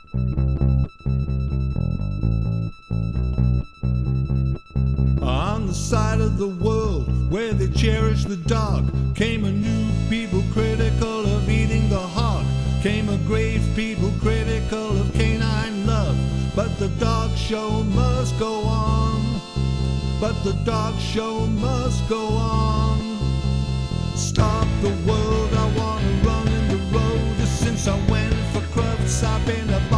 On the side of the world where they cherish the dog came a new people critical of eating the hog. Came a grave people critical of canine love. But the dog show must go on. But the dog show must go on. Stop the world, I wanna run in the road. Since I went for Crufts, I've been a